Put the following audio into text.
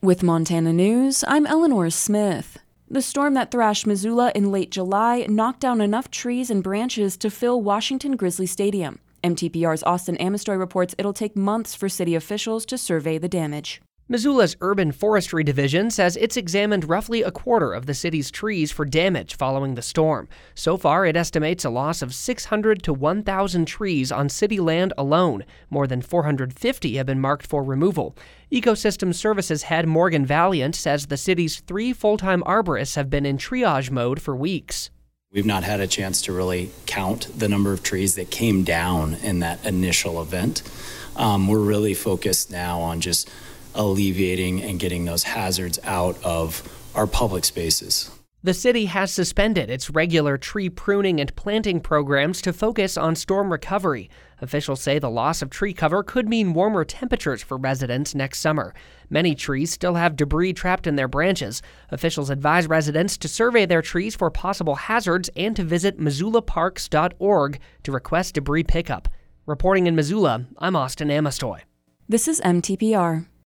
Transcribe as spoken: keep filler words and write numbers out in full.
With Montana News, I'm Eleanor Smith. The storm that thrashed Missoula in late July knocked down enough trees and branches to fill Washington Grizzly Stadium. M T P R's Austin Amestoy reports it'll take months for city officials to survey the damage. Missoula's Urban Forestry Division says it's examined roughly a quarter of the city's trees for damage following the storm. So far, it estimates a loss of six hundred to one thousand trees on city land alone. More than four hundred fifty have been marked for removal. Ecosystem Services head Morgan Valiant says the city's three full-time arborists have been in triage mode for weeks. We've not had a chance to really count the number of trees that came down in that initial event. Um, we're really focused now on just alleviating and getting those hazards out of our public spaces. The city has suspended its regular tree pruning and planting programs to focus on storm recovery. Officials say the loss of tree cover could mean warmer temperatures for residents next summer. Many trees still have debris trapped in their branches. Officials advise residents to survey their trees for possible hazards and to visit missoula parks dot org to request debris pickup. Reporting in Missoula, I'm Austin Amestoy. This is M T P R.